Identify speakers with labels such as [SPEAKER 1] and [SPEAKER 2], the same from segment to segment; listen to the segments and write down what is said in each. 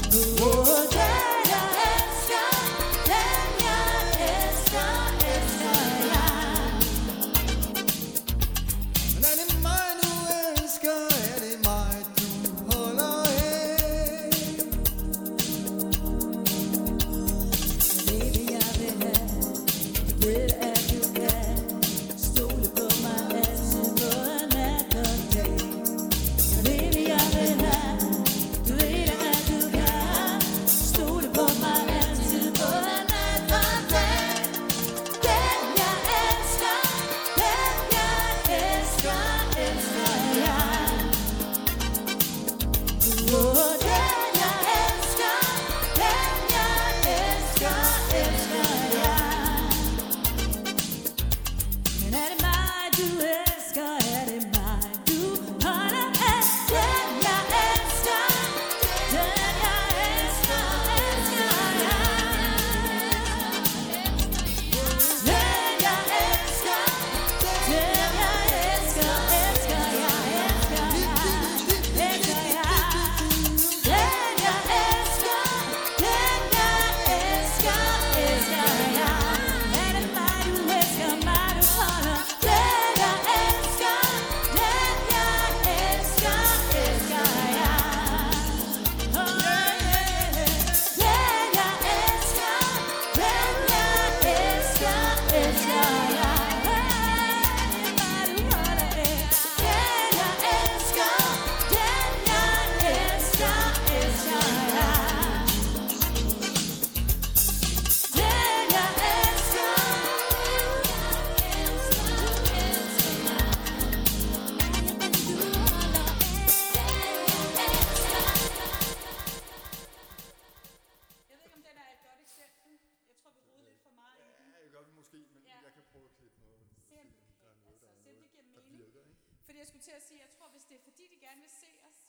[SPEAKER 1] Fordi jeg skulle til at sige, jeg tror, hvis det er fordi, de gerne vil se os,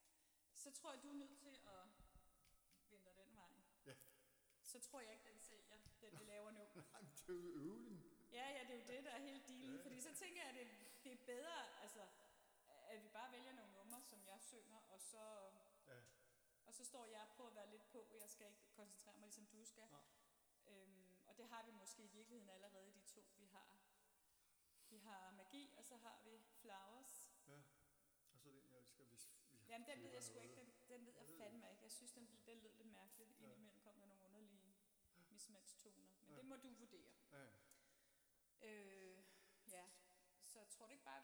[SPEAKER 1] så tror jeg, du er nødt til at vende dig den vej.
[SPEAKER 2] Ja.
[SPEAKER 1] Så tror jeg ikke, den sælger, den vi laver nu.
[SPEAKER 2] Nej, men det er jo øvning.
[SPEAKER 1] Ja, det er jo det, der er hele dealen. Fordi så tænker jeg, at det er bedre, altså, at vi bare vælger nogle numre, som jeg synger, og så står jeg og prøver at være lidt på. Jeg skal ikke koncentrere mig, ligesom du skal. Og det har vi måske i virkeligheden allerede, de to, vi har. Vi har Magi, og så har vi Flowers.
[SPEAKER 2] Ja, og så den, jeg elsker, hvis vi
[SPEAKER 1] jamen, den ved jeg sgu ikke. Den ved jeg fandme ikke. Jeg synes, den lød lidt mærkeligt. Ja. Indimellem kom der nogle underlige mismatch-toner. Men det må du vurdere.
[SPEAKER 2] Ja.
[SPEAKER 1] Ja, så tror du ikke bare,